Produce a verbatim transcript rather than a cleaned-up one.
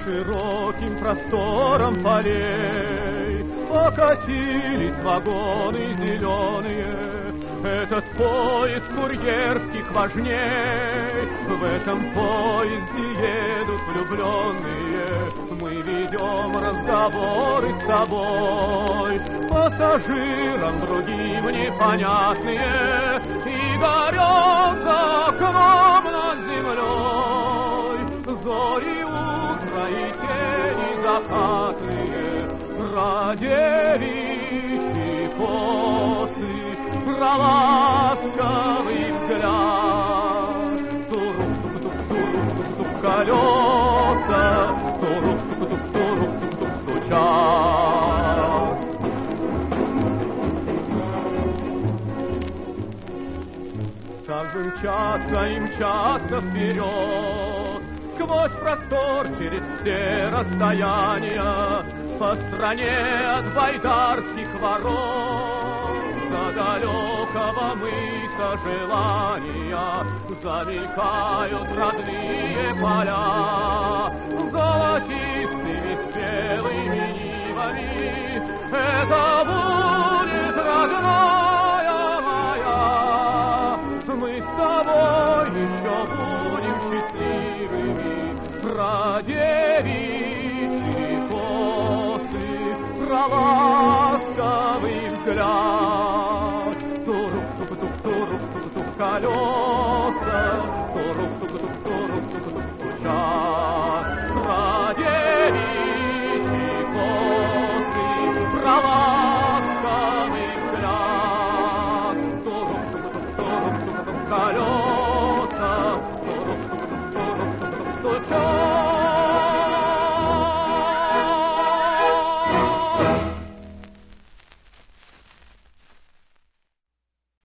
широким простором полей покатились вагоны зеленые. Этот поезд курьерских важней, в этом поезде едут влюбленные. Мы ведем разговоры с тобой, пассажирам другим непонятные, и горят за окном над землей зори утра и тени закатные, ради косы, про ласковый взгляд. Турук-тук-тук-турук-тук колеса, турук-тук-тук-турук-тук стучат. Так же мчатся и мчатся вперед, сквозь простор, через все расстояния, по стране от байдарских ворот до далекого мыса желания замелькают родные поля золотистыми спелыми нивами. Это будет родная моя, мы с тобой еще будем счастливыми. Про девичьи косы, про ласковый взгляд. Турук-тук-тук-турук-тук колеса, турук-тук-тук-турук-тук стучат. Про девичьи косы, про ласковый взгляд. Турук-тук-тук-турук колеса, турук-тук-тук-турук стучат.